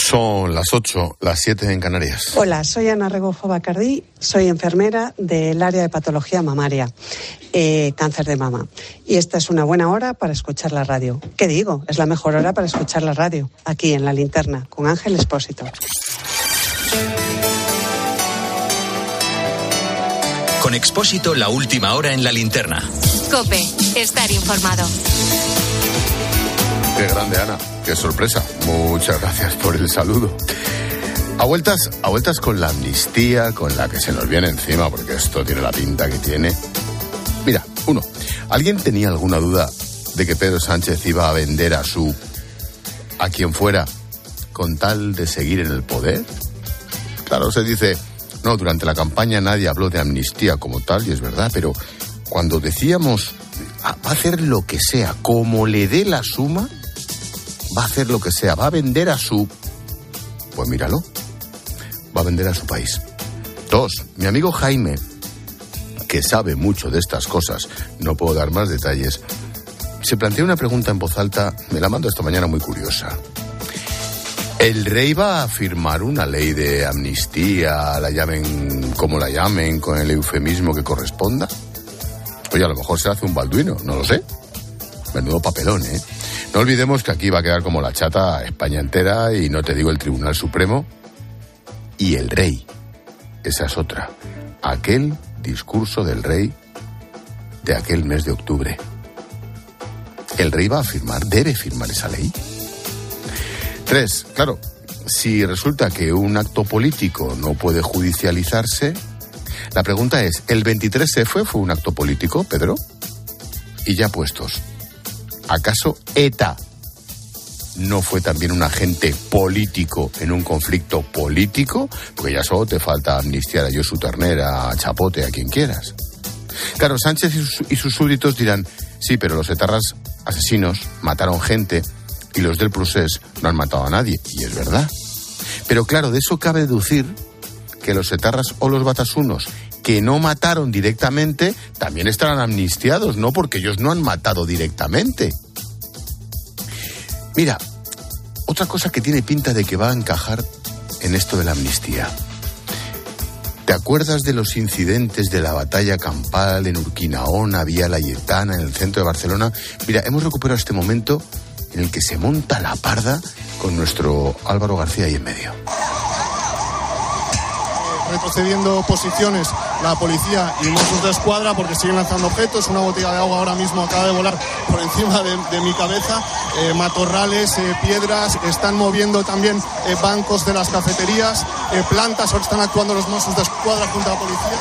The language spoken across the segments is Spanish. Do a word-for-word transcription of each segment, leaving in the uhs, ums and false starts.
Son las ocho, las siete en Canarias. Hola, soy Ana Rebofo Bacardí, soy enfermera del área de patología mamaria, eh, cáncer de mama. Y esta es una buena hora para escuchar la radio. ¿Qué digo? Es la mejor hora para escuchar la radio, aquí en La Linterna, con Ángel Expósito. Con Expósito, la última hora en La Linterna. COPE, estar informado. Qué grande, Ana. Qué sorpresa. Muchas gracias por el saludo. A vueltas, a vueltas con la amnistía, con la que se nos viene encima, porque esto tiene la pinta que tiene. Mira, uno, ¿alguien tenía alguna duda de que Pedro Sánchez iba a vender a su... a quien fuera, con tal de seguir en el poder? Claro, se dice... No, durante la campaña nadie habló de amnistía como tal, y es verdad, pero cuando decíamos ah, va a hacer lo que sea, como le dé la suma, va a hacer lo que sea, va a vender a su... Pues míralo, va a vender a su país. Dos, mi amigo Jaime, que sabe mucho de estas cosas, no puedo dar más detalles, se planteó una pregunta en voz alta, me la mando esta mañana, muy curiosa. ¿El rey va a firmar una ley de amnistía, la llamen como la llamen, con el eufemismo que corresponda? Oye, a lo mejor se hace un balduino, no lo sé. Menudo papelón, ¿eh? No olvidemos que aquí va a quedar como la chata España entera, y no te digo el Tribunal Supremo y el rey. Esa es otra. Aquel discurso del rey de aquel mes de octubre. ¿El rey va a firmar, debe firmar esa ley? Tres, claro, si resulta que un acto político no puede judicializarse, la pregunta es, ¿el veintitrés efe fue un acto político, Pedro? Y ya puestos, ¿acaso ETA no fue también un agente político en un conflicto político? Porque ya solo te falta amnistiar a Josu Ternera, a Chapote, a quien quieras. Claro, Sánchez y sus, y sus súbditos dirán, sí, pero los etarras asesinos mataron gente y los del Procés no han matado a nadie, y es verdad. Pero claro, de eso cabe deducir que los etarras o los batasunos que no mataron directamente también estarán amnistiados, ¿no? Porque ellos no han matado directamente. Mira, otra cosa que tiene pinta de que va a encajar en esto de la amnistía. ¿Te acuerdas de los incidentes de la batalla campal en Urquinaona, Vía Layetana, en el centro de Barcelona? Mira, hemos recuperado este momento en el que se monta la parda con nuestro Álvaro García ahí en medio. Retrocediendo posiciones la policía y Mossos de Escuadra porque siguen lanzando objetos. Una botella de agua ahora mismo acaba de volar por encima de, de mi cabeza. Eh, matorrales, eh, piedras, están moviendo también eh, bancos de las cafeterías, eh, plantas. Ahora están actuando los Mossos de Escuadra junto a la policía.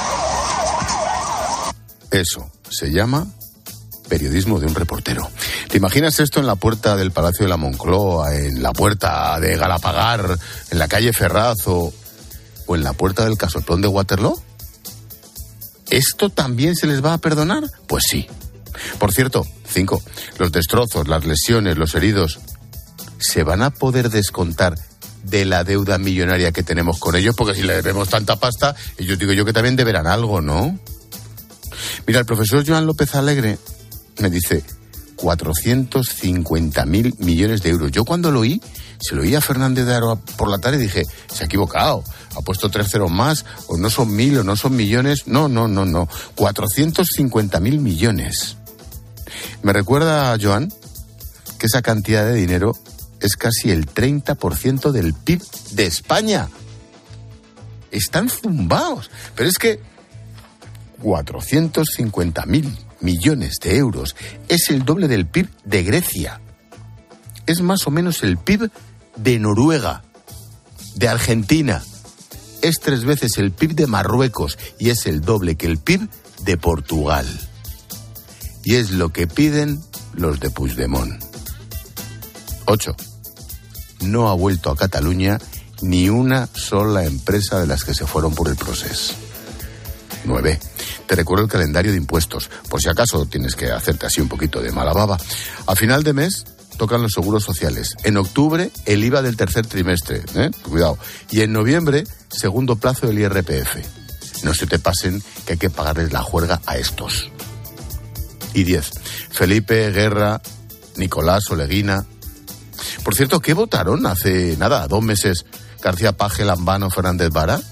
Eso se llama periodismo de un reportero. ¿Te imaginas esto en la puerta del Palacio de la Moncloa, en la puerta de Galapagar, en la calle Ferraz o, o en la puerta del Casoplón de Waterloo? ¿Esto también se les va a perdonar? Pues sí. Por cierto, cinco, los destrozos, las lesiones, los heridos, ¿se van a poder descontar de la deuda millonaria que tenemos con ellos? Porque si le debemos tanta pasta, ellos digo yo que también deberán algo, ¿no? Mira, el profesor Joan López Alegre me dice cuatrocientos cincuenta mil millones de euros. Yo cuando lo oí, se lo oí a Fernández de Aro por la tarde y dije, se ha equivocado, ha puesto tres ceros más, o no son mil, o no son millones. No, no, no, no. cuatrocientos cincuenta mil millones. Me recuerda, Joan, que esa cantidad de dinero es casi el treinta por ciento del P I B de España. Están zumbaos. Pero es que cuatrocientos cincuenta mil millones de euros es el doble del P I B de Grecia. Es más o menos el P I B de Noruega, de Argentina. Es tres veces el P I B de Marruecos y es el doble que el P I B de Portugal. Y es lo que piden los de Puigdemont. Ocho. No ha vuelto a Cataluña ni una sola empresa de las que se fueron por el Procés. Nueve. Te recuerdo el calendario de impuestos, por si acaso tienes que hacerte así un poquito de mala baba. A final de mes tocan los seguros sociales. En octubre, el I V A del tercer trimestre, ¿eh? Cuidado. Y en noviembre, segundo plazo del I R P F. No se te pasen que hay que pagarles la juerga a estos. Y diez. Felipe, Guerra, Nicolás, Oleguina. Por cierto, ¿qué votaron hace, nada, dos meses García Paje, Lambano, Fernández Vara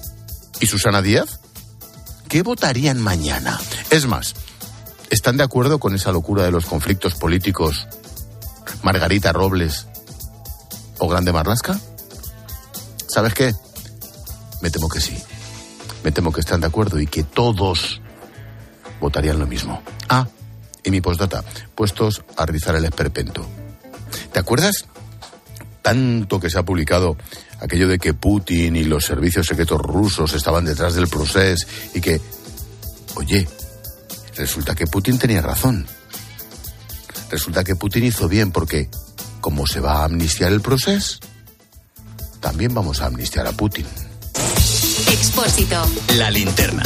y Susana Díaz? ¿Qué votarían mañana? Es más, ¿están de acuerdo con esa locura de los conflictos políticos Margarita Robles o Grande Marlaska? ¿Sabes qué? Me temo que sí. Me temo que están de acuerdo y que todos votarían lo mismo. Ah, y mi postdata, puestos a rizar el esperpento. ¿Te acuerdas tanto que se ha publicado aquello de que Putin y los servicios secretos rusos estaban detrás del proceso y que, oye, resulta que Putin tenía razón? Resulta que Putin hizo bien porque, como se va a amnistiar el proceso, también vamos a amnistiar a Putin. Expósito. La linterna.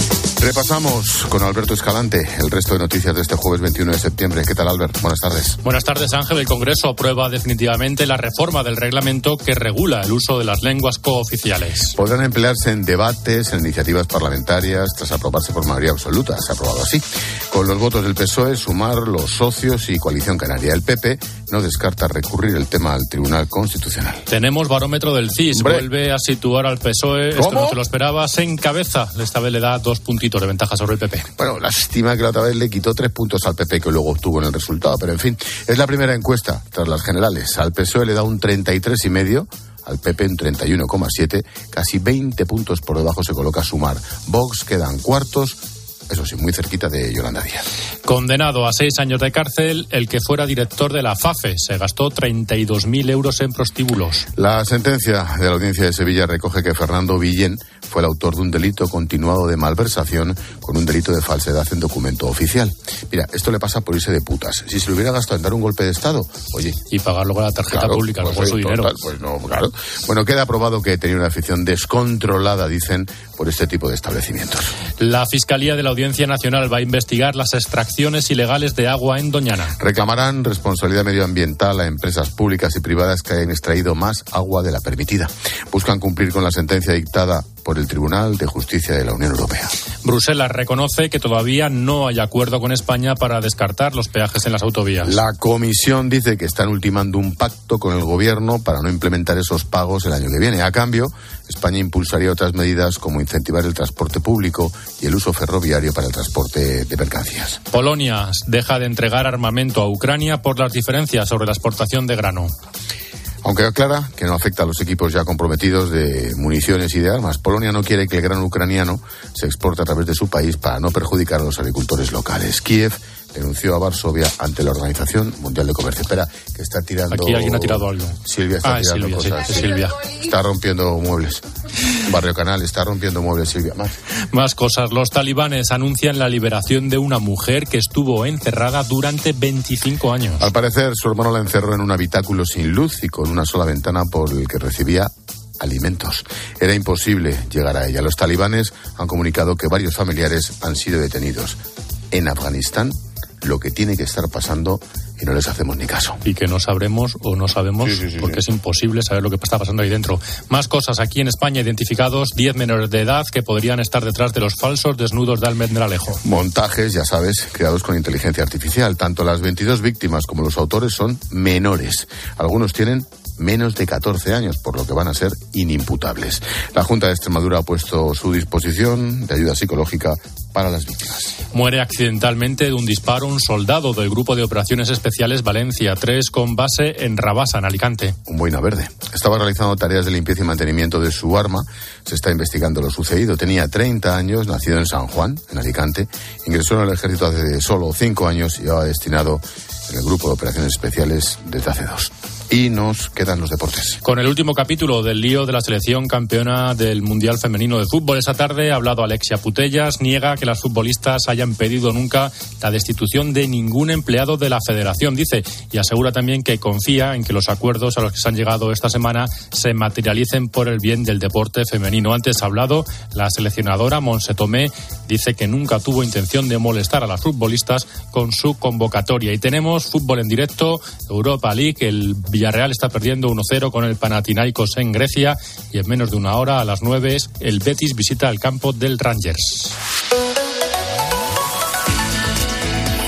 Repasamos con Alberto Escalante el resto de noticias de este jueves veintiuno de septiembre. ¿Qué tal, Albert? Buenas tardes. Buenas tardes, Ángel. El Congreso aprueba definitivamente la reforma del reglamento que regula el uso de las lenguas cooficiales. Podrán emplearse en debates, en iniciativas parlamentarias, tras aprobarse por mayoría absoluta. Se ha aprobado así. Con los votos del P S O E, Sumar, los socios y Coalición Canaria. El P P no descarta recurrir el tema al Tribunal Constitucional. Tenemos barómetro del C I S. Hombre. Vuelve a situar al P S O E. ¿Cómo? Esto no te lo esperabas. En cabeza. Esta vez le da dos puntitos de ventaja sobre el P P. Bueno, lástima que la otra vez le quitó tres puntos al P P que luego obtuvo en el resultado, pero en fin, es la primera encuesta tras las generales. Al P S O E le da un treinta y tres coma cinco, al P P un treinta y uno coma siete, casi veinte puntos por debajo se coloca Sumar. Vox quedan cuartos, eso sí, muy cerquita de Yolanda Díaz. Condenado a seis años de cárcel el que fuera director de la FAFE. Se gastó treinta y dos mil euros en prostíbulos. La sentencia de la Audiencia de Sevilla recoge que Fernando Villén fue el autor de un delito continuado de malversación con un delito de falsedad en documento oficial. Mira, esto le pasa por irse de putas. Si se lo hubiera gastado en dar un golpe de Estado, oye... Y pagarlo con la tarjeta claro, pública, pues no por su oye, dinero. Total, pues no, claro. Bueno, queda probado que tenía una afición descontrolada, dicen, por este tipo de establecimientos. La Fiscalía de la Audiencia Nacional va a investigar las extracciones ilegales de agua en Doñana. Reclamarán responsabilidad medioambiental a empresas públicas y privadas que hayan extraído más agua de la permitida. Buscan cumplir con la sentencia dictada por el Tribunal de Justicia de la Unión Europea. Bruselas reconoce que todavía no hay acuerdo con España para descartar los peajes en las autovías. La Comisión dice que están ultimando un pacto con el Gobierno para no implementar esos pagos el año que viene. A cambio, España impulsaría otras medidas como incentivar el transporte público y el uso ferroviario para el transporte de mercancías. Polonia deja de entregar armamento a Ucrania por las diferencias sobre la exportación de grano. Aunque aclara que no afecta a los equipos ya comprometidos de municiones y de armas, Polonia no quiere que el grano ucraniano se exporte a través de su país para no perjudicar a los agricultores locales. Kiev denunció a Varsovia ante la Organización Mundial de Comercio. Espera, que está tirando... Aquí alguien ha tirado algo. Silvia está ah, tirando Silvia, cosas. Sí, Silvia. Está rompiendo muebles. Barrio Canal está rompiendo muebles, Silvia. Más. Más cosas. Los talibanes anuncian la liberación de una mujer que estuvo encerrada durante veinticinco años. Al parecer, su hermano la encerró en un habitáculo sin luz y con una sola ventana por el que recibía alimentos. Era imposible llegar a ella. Los talibanes han comunicado que varios familiares han sido detenidos. En Afganistán, lo que tiene que estar pasando y no les hacemos ni caso. Y que no sabremos o no sabemos sí, sí, sí, porque sí. Es imposible saber lo que está pasando ahí dentro. Más cosas. Aquí en España identificados diez menores de edad que podrían estar detrás de los falsos desnudos de Almendralejo. Montajes, ya sabes, creados con inteligencia artificial. Tanto las veintidós víctimas como los autores son menores. Algunos tienen menos de catorce años, por lo que van a ser inimputables. La Junta de Extremadura ha puesto su disposición de ayuda psicológica para las víctimas. Muere accidentalmente de un disparo un soldado del Grupo de Operaciones Especiales Valencia tres con base en Rabasa, en Alicante. Un boina verde. Estaba realizando tareas de limpieza y mantenimiento de su arma. Se está investigando lo sucedido. Tenía treinta años, nacido en San Juan, en Alicante. Ingresó en el ejército hace solo cinco años y estaba destinado en el Grupo de Operaciones Especiales desde hace dos. Y nos quedan los deportes. Con el último capítulo del lío de la selección campeona del Mundial Femenino de Fútbol esta tarde ha hablado Alexia Putellas, niega que las futbolistas hayan pedido nunca la destitución de ningún empleado de la federación, dice, y asegura también que confía en que los acuerdos a los que se han llegado esta semana se materialicen por el bien del deporte femenino. Antes ha hablado la seleccionadora Montse Tomé, dice que nunca tuvo intención de molestar a las futbolistas con su convocatoria. Y tenemos fútbol en directo, Europa League, el Villarreal está perdiendo uno cero con el Panathinaikos en Grecia y en menos de una hora, a las nueve, el Betis visita el campo del Rangers.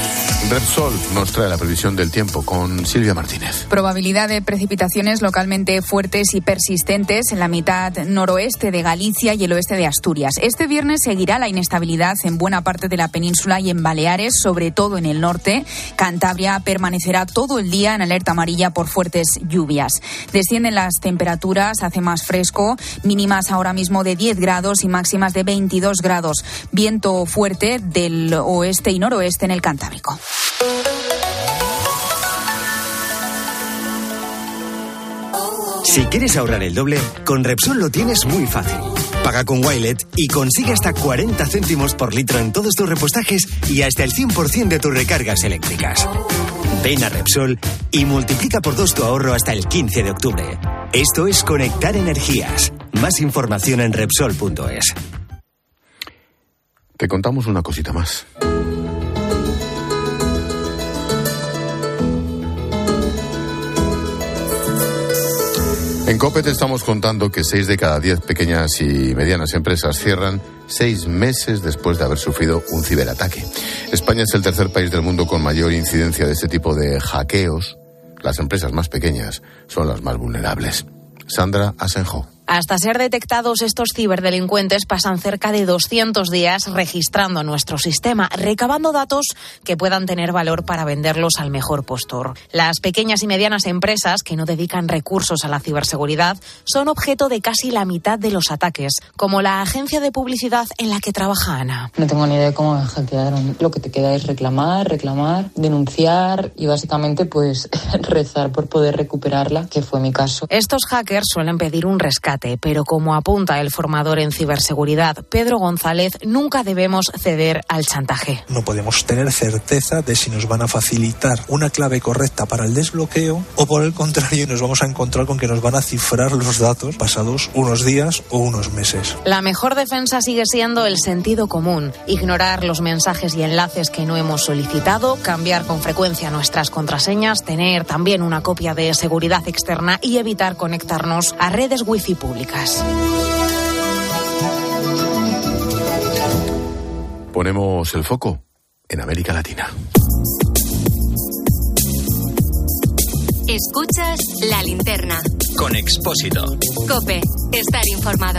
Repsol nos trae la previsión del tiempo con Silvia Martínez. Probabilidad de precipitaciones localmente fuertes y persistentes en la mitad noroeste de Galicia y el oeste de Asturias. Este viernes seguirá la inestabilidad en buena parte de la península y en Baleares, sobre todo en el norte. Cantabria permanecerá todo el día en alerta amarilla por fuertes lluvias. Descienden las temperaturas, hace más fresco, mínimas ahora mismo de diez grados y máximas de veintidós grados. Viento fuerte del oeste y noroeste en el Cantábrico. Si quieres ahorrar el doble, con Repsol lo tienes muy fácil. Paga con Wilet y consigue hasta cuarenta céntimos por litro en todos tus repostajes y hasta el cien por ciento de tus recargas eléctricas. Ven a Repsol y multiplica por dos tu ahorro hasta el quince de octubre. Esto es conectar energías. Más información en Repsol punto es. Te contamos una cosita más. En COPE te estamos contando que seis de cada diez pequeñas y medianas empresas cierran seis meses después de haber sufrido un ciberataque. España es el tercer país del mundo con mayor incidencia de este tipo de hackeos. Las empresas más pequeñas son las más vulnerables. Sandra Asenjo. Hasta ser detectados, estos ciberdelincuentes pasan cerca de doscientos días registrando nuestro sistema, recabando datos que puedan tener valor para venderlos al mejor postor. Las pequeñas y medianas empresas que no dedican recursos a la ciberseguridad son objeto de casi la mitad de los ataques, como la agencia de publicidad en la que trabaja Ana. No tengo ni idea de cómo me hackearon. Lo que te queda es reclamar, reclamar, denunciar y básicamente pues rezar por poder recuperarla, que fue mi caso. Estos hackers suelen pedir un rescate, pero como apunta el formador en ciberseguridad Pedro González, nunca debemos ceder al chantaje. No podemos tener certeza de si nos van a facilitar una clave correcta para el desbloqueo o por el contrario nos vamos a encontrar con que nos van a cifrar los datos pasados unos días o unos meses. La mejor defensa sigue siendo el sentido común, ignorar los mensajes y enlaces que no hemos solicitado, cambiar con frecuencia nuestras contraseñas, tener también una copia de seguridad externa y evitar conectarnos a redes wifi públicas. Ponemos el foco en América Latina. Escuchas La Linterna. Con Expósito. COPE. Estar informado.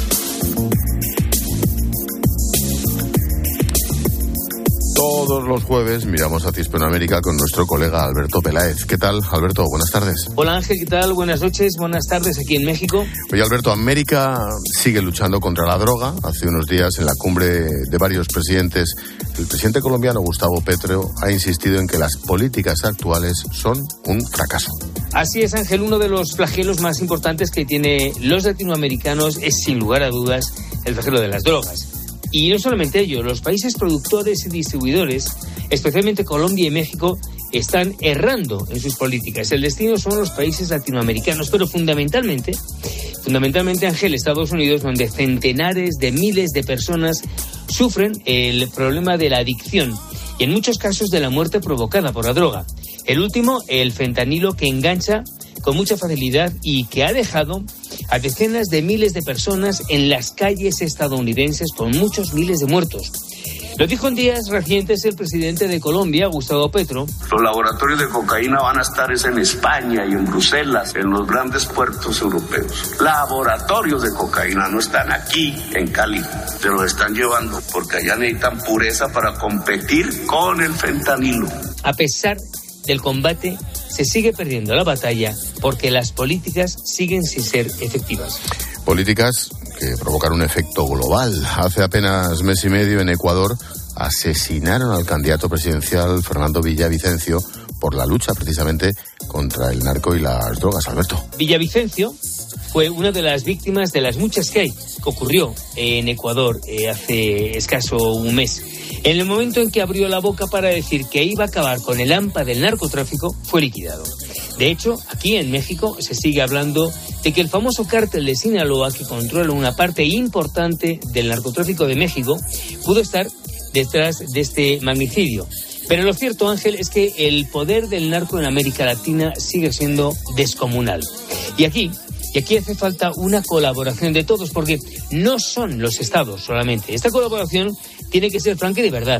Todos los jueves miramos hacia Hispanoamérica con nuestro colega Alberto Peláez. ¿Qué tal, Alberto? Buenas tardes. Hola Ángel, ¿qué tal? Buenas noches, buenas tardes aquí en México. Oye, Alberto, América sigue luchando contra la droga. Hace unos días, en la cumbre de varios presidentes, el presidente colombiano Gustavo Petro ha insistido en que las políticas actuales son un fracaso. Así es, Ángel, uno de los flagelos más importantes que tienen los latinoamericanos es, sin lugar a dudas, el flagelo de las drogas. Y no solamente ello, los países productores y distribuidores, especialmente Colombia y México, están errando en sus políticas. El destino son los países latinoamericanos, pero fundamentalmente, fundamentalmente, Ángel, Estados Unidos, donde centenares de miles de personas sufren el problema de la adicción y en muchos casos de la muerte provocada por la droga. El último, el fentanilo, que engancha con mucha facilidad y que ha dejado a decenas de miles de personas en las calles estadounidenses con muchos miles de muertos. Lo dijo en días recientes el presidente de Colombia, Gustavo Petro. Los laboratorios de cocaína van a estar en España y en Bruselas, en los grandes puertos europeos. Laboratorios de cocaína no están aquí en Cali, se los están llevando porque allá necesitan pureza para competir con el fentanilo. A pesar del combate, se sigue perdiendo la batalla porque las políticas siguen sin ser efectivas. Políticas que provocaron un efecto global. Hace apenas mes y medio en Ecuador asesinaron al candidato presidencial Fernando Villavicencio por la lucha precisamente contra el narco y las drogas. Alberto. Villavicencio fue una de las víctimas de las muchas que hay, que ocurrió en Ecuador eh, hace escaso un mes. En el momento en que abrió la boca para decir que iba a acabar con el hampa del narcotráfico, fue liquidado. De hecho, aquí en México se sigue hablando de que el famoso cártel de Sinaloa, que controla una parte importante del narcotráfico de México, pudo estar detrás de este magnicidio. Pero lo cierto, Ángel, es que el poder del narco en América Latina sigue siendo descomunal. Y aquí... Y aquí hace falta una colaboración de todos, porque no son los estados solamente. Esta colaboración tiene que ser franca y de verdad.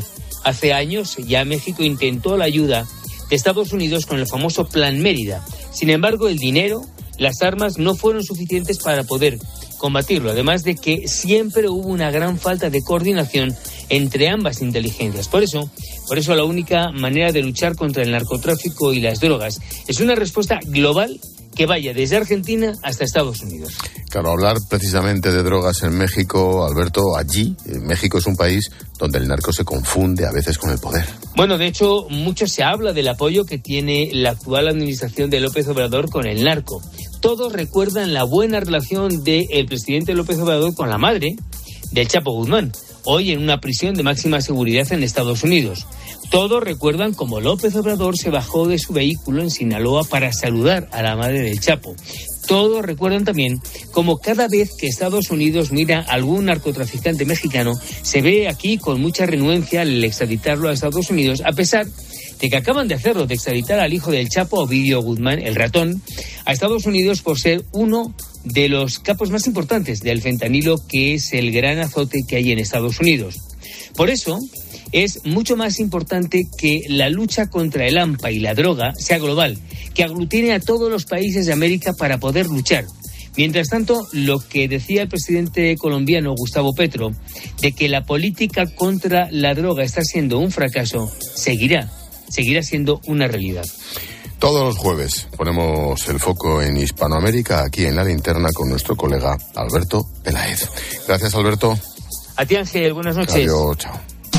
Hace años ya México intentó la ayuda de Estados Unidos con el famoso Plan Mérida. Sin embargo, el dinero, las armas no fueron suficientes para poder combatirlo, además de que siempre hubo una gran falta de coordinación entre ambas inteligencias. Por eso, por eso la única manera de luchar contra el narcotráfico y las drogas es una respuesta global que vaya desde Argentina hasta Estados Unidos. Claro, hablar precisamente de drogas en México, Alberto, allí, México es un país donde el narco se confunde a veces con el poder. Bueno, de hecho, mucho se habla del apoyo que tiene la actual administración de López Obrador con el narco. Todos recuerdan la buena relación del presidente López Obrador con la madre del Chapo Guzmán, hoy en una prisión de máxima seguridad en Estados Unidos. Todos recuerdan cómo López Obrador se bajó de su vehículo en Sinaloa para saludar a la madre del Chapo. Todos recuerdan también cómo cada vez que Estados Unidos mira a algún narcotraficante mexicano, se ve aquí con mucha renuencia al extraditarlo a Estados Unidos, a pesar de que acaban de hacerlo, de extraditar al hijo del Chapo, Ovidio Guzmán, el ratón, a Estados Unidos por ser uno de los capos más importantes del fentanilo, que es el gran azote que hay en Estados Unidos. Por eso es mucho más importante que la lucha contra el hampa y la droga sea global, que aglutine a todos los países de América para poder luchar. Mientras tanto, lo que decía el presidente colombiano Gustavo Petro, de que la política contra la droga está siendo un fracaso, seguirá, seguirá siendo una realidad. Todos los jueves ponemos el foco en Hispanoamérica, aquí en La Linterna, con nuestro colega Alberto Peláez. Gracias, Alberto. A ti, Ángel, buenas noches. Adiós, chao.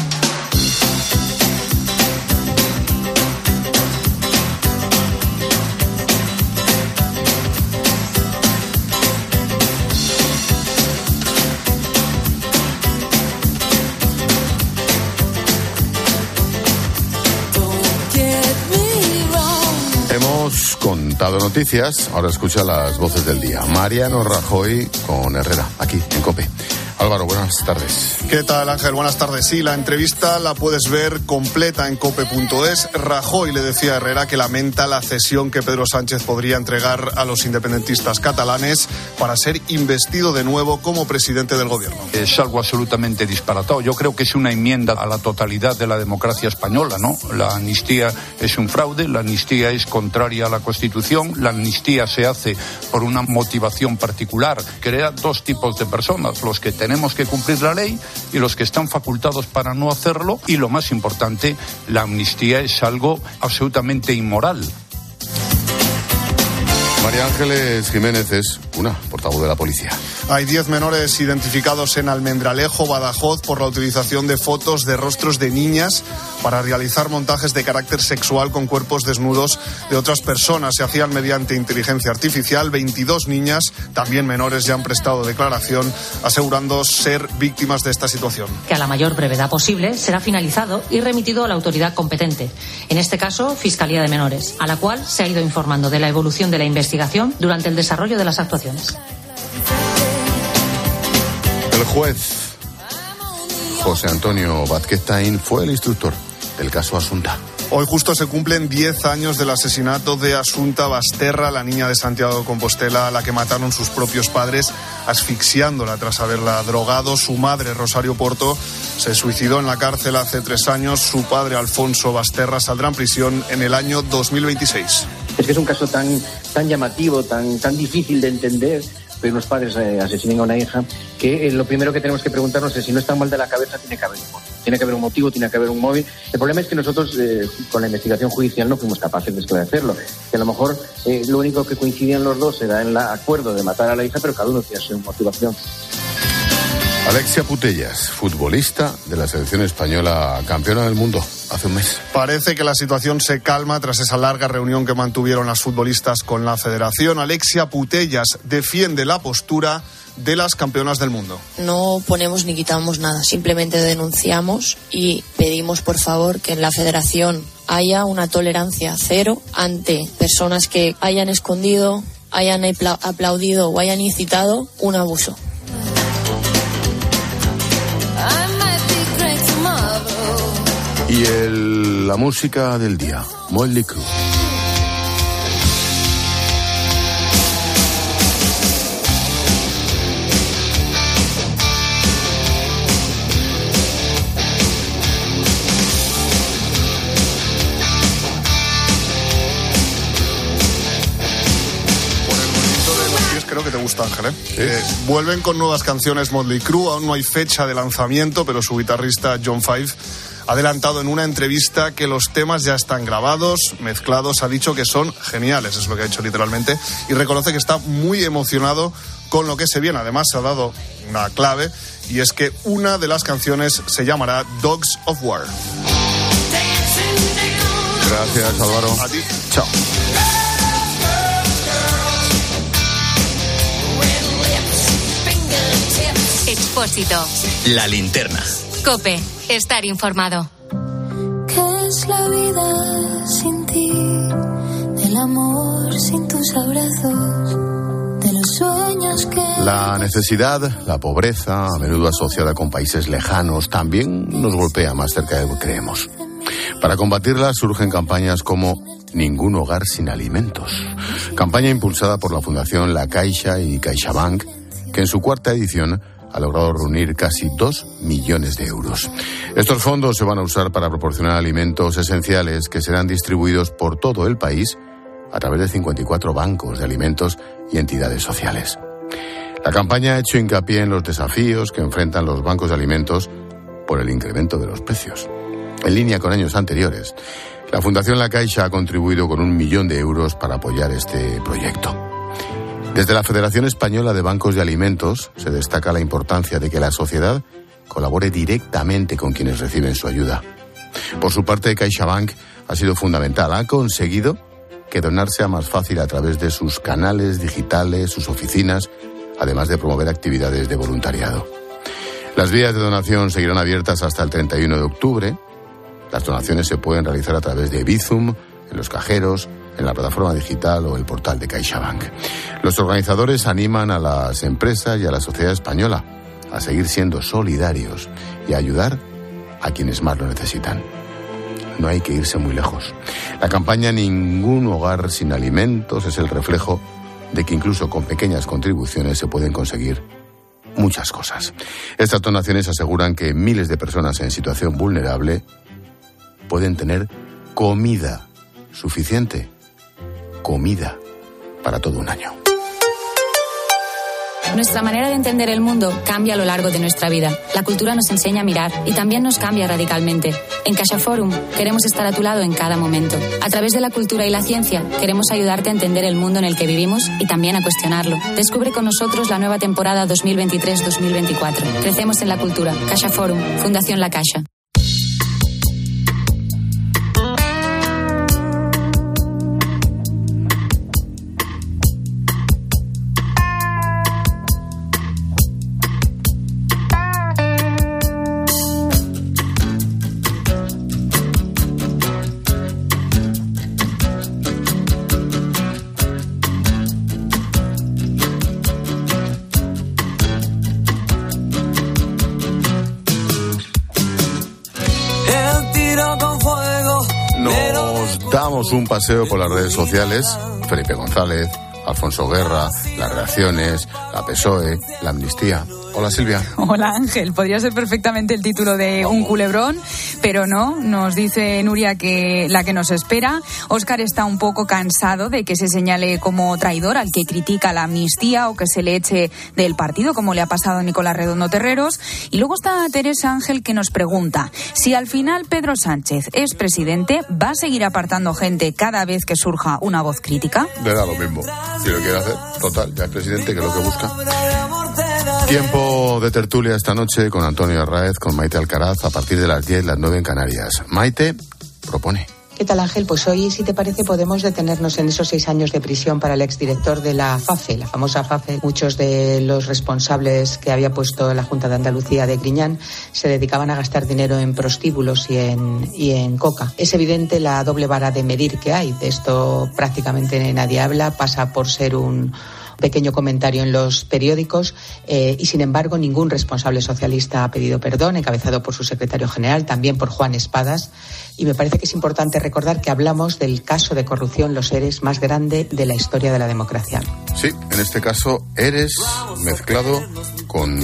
Hemos contado noticias, ahora escucha las voces del día. Mariano Rajoy con Herrera, aquí en COPE. Álvaro, buenas tardes. ¿Qué tal, Ángel? Buenas tardes. Sí, la entrevista la puedes ver completa en cope punto es. Rajoy le decía a Herrera que lamenta la cesión que Pedro Sánchez podría entregar a los independentistas catalanes para ser investido de nuevo como presidente del gobierno. Es algo absolutamente disparatado. Yo creo que es una enmienda a la totalidad de la democracia española, ¿no? La amnistía es un fraude, la amnistía es contraria a la Constitución, la amnistía se hace por una motivación particular. Crea dos tipos de personas, los que tenemos que cumplir la ley y los que están facultados para no hacerlo, y lo más importante, la amnistía es algo absolutamente inmoral. María Ángeles Jiménez es una portavoz de la policía. Hay diez menores identificados en Almendralejo, Badajoz, por la utilización de fotos de rostros de niñas para realizar montajes de carácter sexual con cuerpos desnudos de otras personas. Se hacían mediante inteligencia artificial. veintidós niñas, también menores, ya han prestado declaración asegurando ser víctimas de esta situación. Que a la mayor brevedad posible será finalizado y remitido a la autoridad competente, en este caso Fiscalía de Menores, a la cual se ha ido informando de la evolución de la investigación durante el desarrollo de las actuaciones. El juez José Antonio Vázquez Taín fue el instructor del caso Asunta. Hoy justo se cumplen diez años del asesinato de Asunta Basterra, la niña de Santiago de Compostela, a la que mataron sus propios padres asfixiándola tras haberla drogado. Su madre, Rosario Porto, se suicidó en la cárcel hace tres años. Su padre, Alfonso Basterra, saldrá en prisión en el año dos mil veintiséis. Es que es un caso tan, tan llamativo, tan, tan difícil de entender, que unos padres eh, asesinen a una hija, que eh, lo primero que tenemos que preguntarnos es si no está mal de la cabeza, tiene que haber un motivo. Tiene que haber un motivo, tiene que haber un móvil. El problema es que nosotros, eh, con la investigación judicial, no fuimos capaces de esclarecerlo. Que a lo mejor eh, lo único que coincidían los dos era en el acuerdo de matar a la hija, pero cada uno tiene su motivación. Alexia Putellas, futbolista de la selección española, campeona del mundo hace un mes. Parece que la situación se calma tras esa larga reunión que mantuvieron las futbolistas con la federación. Alexia Putellas defiende la postura de las campeonas del mundo. No ponemos ni quitamos nada, simplemente denunciamos y pedimos por favor que en la federación haya una tolerancia cero ante personas que hayan escondido, hayan aplaudido o hayan incitado un abuso. Y el, la música del día, Motley Crue. supuesto, Ángel. ¿eh? ¿Sí? Eh, vuelven con nuevas canciones Motley Crue, aún no hay fecha de lanzamiento, pero su guitarrista John Five ha adelantado en una entrevista que los temas ya están grabados, mezclados, ha dicho que son geniales, es lo que ha dicho literalmente, y reconoce que está muy emocionado con lo que se viene. Además, se ha dado una clave, y es que una de las canciones se llamará Dogs of War. Gracias, Álvaro. A ti. Chao. Expósito. La linterna. COPE. Estar informado. ¿Qué es la vida sin ti? Del amor sin tus abrazos. De los sueños que... La necesidad, la pobreza, a menudo asociada con países lejanos, también nos golpea más cerca de lo que creemos. Para combatirla surgen campañas como Ningún hogar sin alimentos, campaña impulsada por la Fundación La Caixa y CaixaBank, que en su cuarta edición ha logrado reunir casi dos millones de euros. Estos fondos se van a usar para proporcionar alimentos esenciales que serán distribuidos por todo el país a través de cincuenta y cuatro bancos de alimentos y entidades sociales. La campaña ha hecho hincapié en los desafíos que enfrentan los bancos de alimentos por el incremento de los precios. En línea con años anteriores, la Fundación La Caixa ha contribuido con un millón de euros para apoyar este proyecto. Desde la Federación Española de Bancos de Alimentos se destaca la importancia de que la sociedad colabore directamente con quienes reciben su ayuda. Por su parte, CaixaBank ha sido fundamental. Ha conseguido que donar sea más fácil a través de sus canales digitales, sus oficinas, además de promover actividades de voluntariado. Las vías de donación seguirán abiertas hasta el treinta y uno de octubre. Las donaciones se pueden realizar a través de Bizum, en los cajeros, en la plataforma digital o el portal de CaixaBank. Los organizadores animan a las empresas y a la sociedad española a seguir siendo solidarios y a ayudar a quienes más lo necesitan. No hay que irse muy lejos. La campaña Ningún hogar sin alimentos es el reflejo de que incluso con pequeñas contribuciones se pueden conseguir muchas cosas. Estas donaciones aseguran que miles de personas en situación vulnerable pueden tener comida suficiente, comida para todo un año. Nuestra manera de entender el mundo cambia a lo largo de nuestra vida. La cultura nos enseña a mirar y también nos cambia radicalmente. En CaixaForum queremos estar a tu lado en cada momento. A través de la cultura y la ciencia queremos ayudarte a entender el mundo en el que vivimos y también a cuestionarlo. Descubre con nosotros la nueva temporada dos mil veintitrés dos mil veinticuatro. Crecemos en la cultura. CaixaForum, Fundación La Caixa. Damos un paseo por las redes sociales. Felipe González, Alfonso Guerra, las reacciones, la P S O E, la amnistía. Hola, Silvia. Hola, Ángel. Podría ser perfectamente el título de un culebrón, pero no. Nos dice Nuria que la que nos espera. Óscar está un poco cansado de que se señale como traidor al que critica la amnistía o que se le eche del partido, como le ha pasado a Nicolás Redondo Terreros. Y luego está Teresa Ángel, que nos pregunta si al final Pedro Sánchez es presidente, ¿va a seguir apartando gente cada vez que surja una voz crítica? Le da lo mismo. Si lo quiere hacer, total, ya es presidente, que es lo que busca. Tiempo de tertulia esta noche con Antonio Arraez, con Maite Alcaraz, a partir de las diez, las nueve en Canarias. Maite propone. ¿Qué tal, Ángel? Pues hoy, si te parece, podemos detenernos en esos seis años de prisión para el exdirector de la FAFE, la famosa FAFE. Muchos de los responsables que había puesto la Junta de Andalucía de Griñán se dedicaban a gastar dinero en prostíbulos y en, y en coca. Es evidente la doble vara de medir que hay. De esto prácticamente nadie habla, pasa por ser un pequeño comentario en los periódicos eh, y sin embargo ningún responsable socialista ha pedido perdón, encabezado por su secretario general, también por Juan Espadas, y me parece que es importante recordar que hablamos del caso de corrupción, los ERES, más grande de la historia de la democracia. Sí, en este caso ERES mezclado con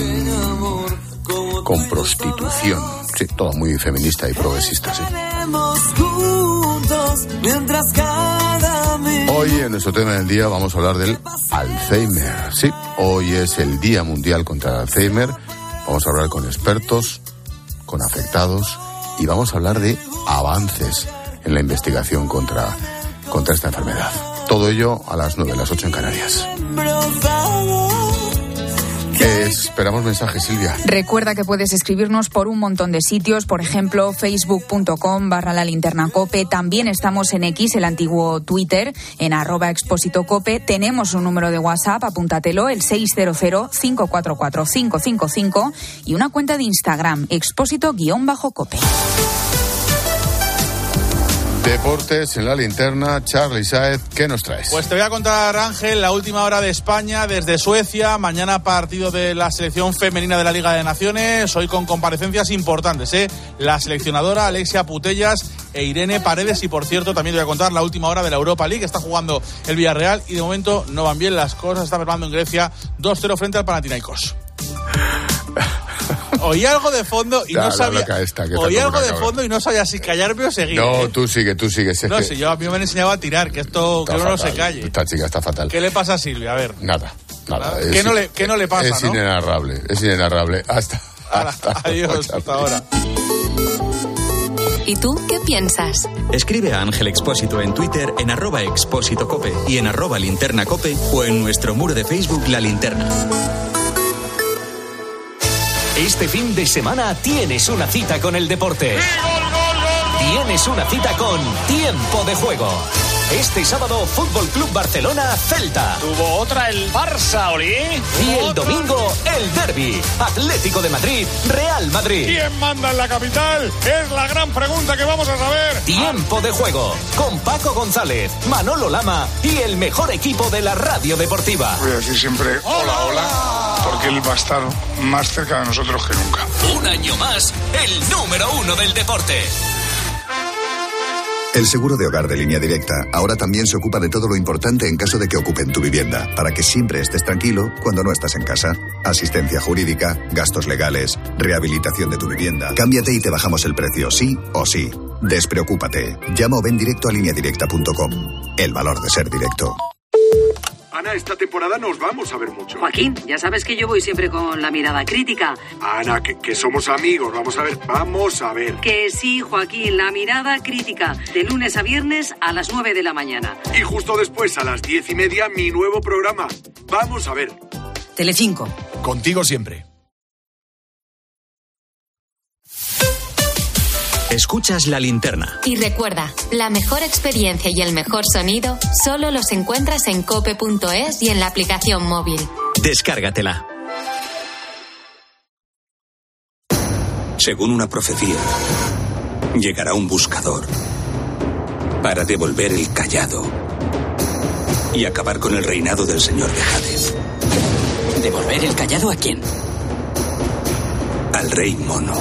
con prostitución. Sí, todo muy feminista y progresista, sí. Juntos, mientras cada Hoy en nuestro tema del día vamos a hablar del Alzheimer. Sí, hoy es el Día Mundial contra el Alzheimer. Vamos a hablar con expertos, con afectados y vamos a hablar de avances en la investigación contra, contra esta enfermedad. Todo ello a las nueve, las ocho en Canarias. Esperamos mensajes, Silvia. Recuerda que puedes escribirnos por un montón de sitios, por ejemplo, facebook.com barra la linterna cope. También estamos en X, el antiguo Twitter, en arroba expósito cope. Tenemos un número de WhatsApp, apúntatelo, el seis cero cero, cinco cuatro cuatro, cinco cinco cinco y una cuenta de Instagram, expósito-cope. Deportes en la linterna. Charly Saez, ¿qué nos traes? Pues te voy a contar, Ángel, la última hora de España desde Suecia. Mañana partido de la selección femenina de la Liga de Naciones. Hoy con comparecencias importantes, ¿eh? La seleccionadora Alexia Putellas e Irene Paredes. Y por cierto, también te voy a contar la última hora de la Europa League. Está jugando el Villarreal y de momento no van bien las cosas. Está perdiendo en Grecia dos cero frente al Panathinaikos. Oí algo de fondo y ya, no sabía. Esta, oí algo de fondo y no sabía si callarme o seguir. No, ¿eh? tú sigue, tú sigue. No, que... si yo a mí me han enseñado a tirar, que esto que uno no se calle. Esta chica está fatal. ¿Qué le pasa a Silvia? A ver. Nada, nada. ¿Qué, es, no, le, ¿qué no le pasa? Es ¿no? inenarrable, es inenarrable. Hasta. hasta Adiós, hasta, hasta ahora. ¿Y tú qué piensas? Escribe a Ángel Expósito en Twitter en arroba expósito cope y en arroba linterna cope o en nuestro muro de Facebook La Linterna. Este fin de semana tienes una cita con el deporte. Tienes una cita con Tiempo de Juego. Este sábado, Fútbol Club Barcelona Celta. Tuvo otra el Barça, Oli. Y el domingo, el derbi. Atlético de Madrid, Real Madrid. ¿Quién manda en la capital? Es la gran pregunta que vamos a saber. Tiempo de Juego. Con Paco González, Manolo Lama y el mejor equipo de la radio deportiva. Voy a decir siempre hola, hola, porque él va a estar más cerca de nosotros que nunca. Un año más, el número uno del deporte. El seguro de hogar de Línea Directa ahora también se ocupa de todo lo importante en caso de que ocupen tu vivienda, para que siempre estés tranquilo cuando no estás en casa. Asistencia jurídica, gastos legales, rehabilitación de tu vivienda. Cámbiate y te bajamos el precio, sí o sí. Despreocúpate. Llama o ven directo a línea directa punto com. El valor de ser directo. Ana, esta temporada nos vamos a ver mucho. Joaquín, ya sabes que yo voy siempre con la mirada crítica. Ana, que, que somos amigos, vamos a ver, vamos a ver. Que sí, Joaquín, la mirada crítica, de lunes a viernes a las nueve de la mañana. Y justo después, a las diez y media, mi nuevo programa. Vamos a ver. Telecinco. Contigo siempre. Escuchas La Linterna. Y recuerda, la mejor experiencia y el mejor sonido solo los encuentras en cope punto es y en la aplicación móvil. Descárgatela. Según una profecía, llegará un buscador para devolver el callado y acabar con el reinado del señor de Hades. ¿Devolver el callado a quién? Al rey mono.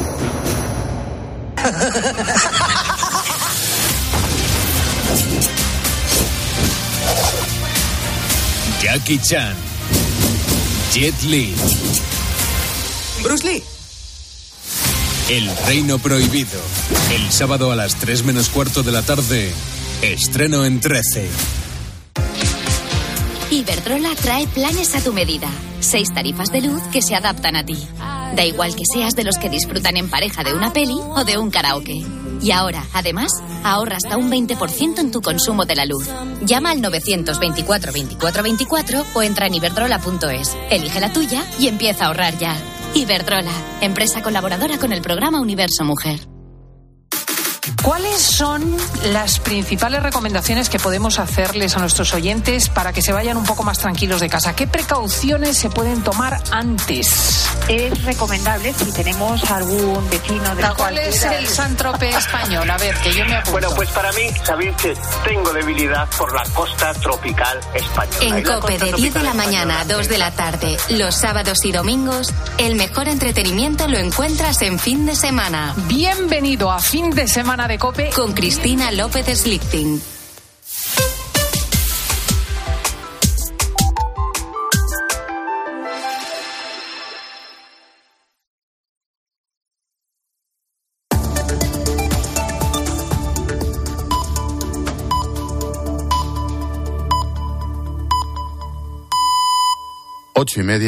Jackie Chan, Jet Li, Bruce Lee. El Reino Prohibido. El sábado a las tres menos cuarto de la tarde. Estreno en trece. Iberdrola trae planes a tu medida. Seis tarifas de luz que se adaptan a ti. Da igual que seas de los que disfrutan en pareja de una peli o de un karaoke. Y ahora, además, ahorra hasta un veinte por ciento en tu consumo de la luz. Llama al novecientos veinticuatro veinticuatro veinticuatro o entra en iberdrola punto es. Elige la tuya y empieza a ahorrar ya. Iberdrola, empresa colaboradora con el programa Universo Mujer. ¿Cuáles son las principales recomendaciones que podemos hacerles a nuestros oyentes para que se vayan un poco más tranquilos de casa? ¿Qué precauciones se pueden tomar antes? Es recomendable si tenemos algún vecino de ¿Cuál es el Saint-Tropez español? A ver, que yo me apunto. Bueno, pues para mí, sabéis que tengo debilidad por la costa tropical española. En COPE de diez de la mañana a dos de la tarde, los sábados y domingos, el mejor entretenimiento lo encuentras en fin de semana. Bienvenido a Fin de Semana de COPE con Cristina López Slichting. ocho y media.